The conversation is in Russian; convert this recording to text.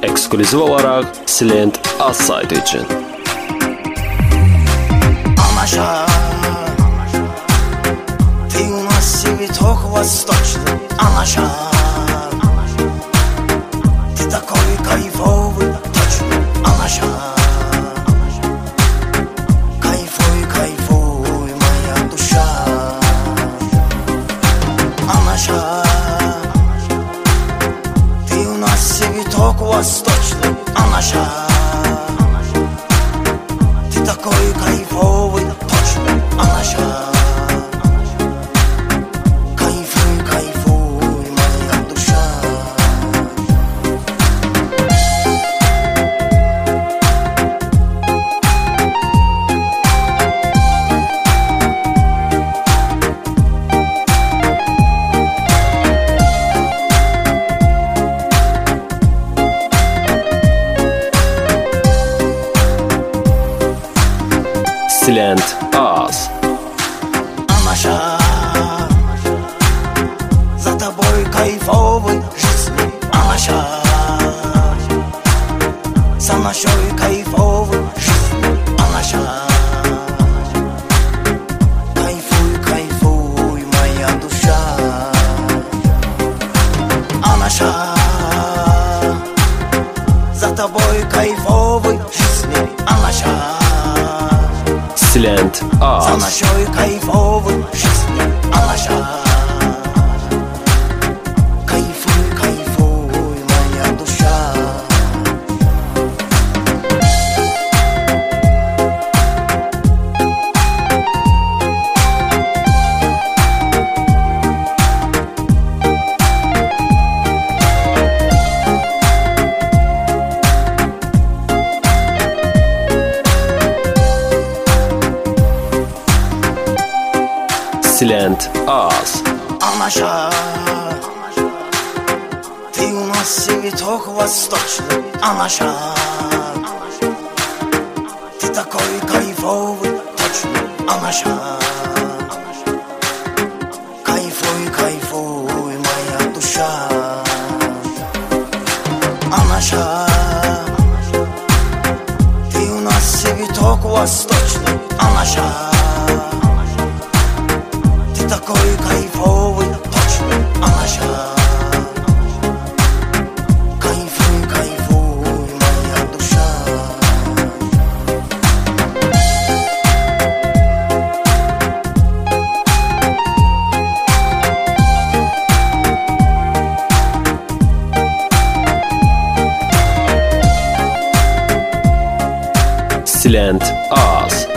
ekskluziv olarak Silent Az saytı için. Анаша, ты у нас цветок восточный, Анаша, ты такой кайфовый, точно, Анаша, кайфуй, кайфуй, моя душа, Анаша, ты у нас цветок восточный, Анаша, ты такой кайфовый, точно, Анаша, кайфуй, кайфуй, моя душа. Silent Az. Анаша, за тобой кайфовый жизни, Анаша, за нашей кайфовой жизни, Анаша, кайфуй, кайфуй, моя душа, Анаша, за тобой кайфовый жизни, Анаша, Silent за Az. нашей кайфовой жизни, Анаша, кайфуй, кайфуй, моя душа. Silent Az. Анаша, ты у нас цветок восточный, Анаша, ты такой кайфовый, точно, Анаша, кайфуй, кайфуй, моя душа, Анаша, ты у нас цветок восточный, Анаша, ты такой кайфовый, точно, Анаша, кайфуй, кайфуй, моя душа. Silent Az.